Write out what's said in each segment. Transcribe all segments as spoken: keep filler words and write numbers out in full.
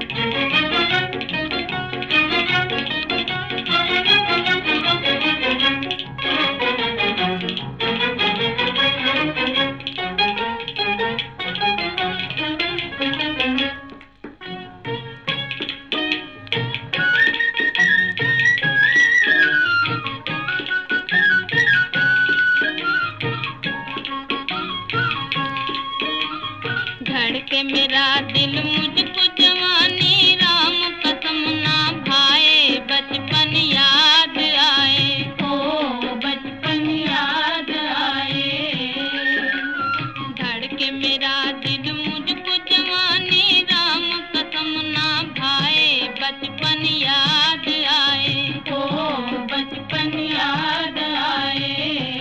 धड़के मेरा दिल मुझको जवानी, राम कसम ना भाए बचपन याद आए, ओ बचपन याद आए। धड़के मेरा दिल मुझको जवानी, राम कसम ना भाए बचपन याद आए, ओ बचपन याद आए।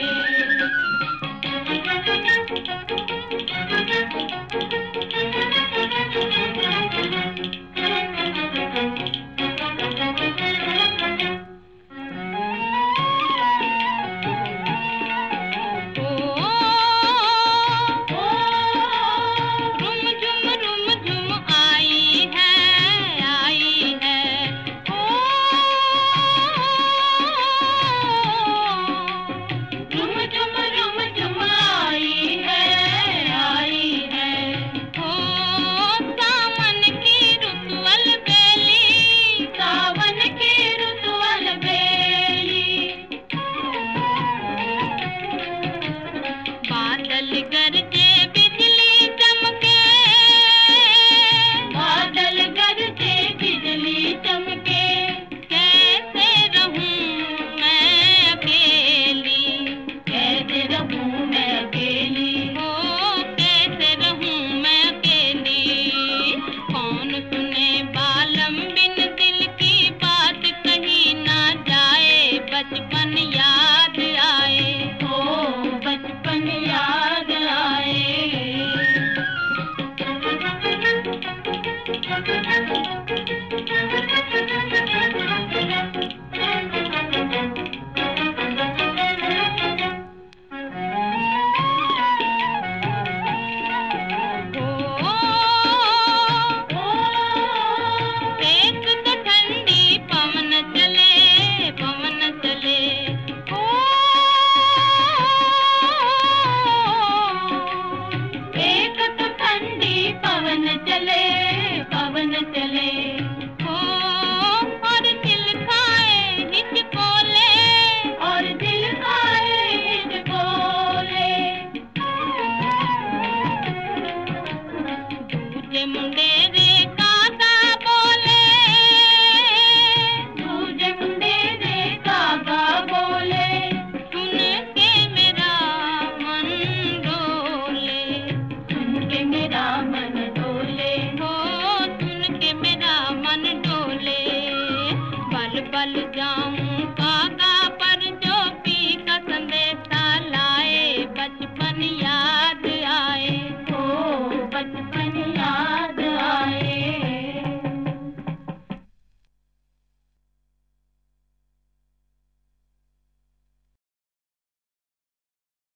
बादल गरजे बिजली चमके, बादल गरजे बिजली चमके, कैसे रहूं मैं अकेली, कैसे रहूं मैं अकेली, हो कैसे रहूं मैं अकेली। कौन सुने बालम बिन दिल की बात, कही ना जाए बचपन याद आए, हो बचपन याद आए। एक तो ठंडी पवन चले, पवन चले, ओ एक तो ठंडी पवन चले, पवन चले, ओ और दिल खाए हिचकोले, और दिल खाए हिचकोले। दूजे मुंडेरे कागा बोले, दूजे मुंडेरे कागा बोले, सुन के मेरा मन डोले, सुन के मेरा मन डोले, हो सुन के मेरा मन डोले। बल बल जाऊं कागा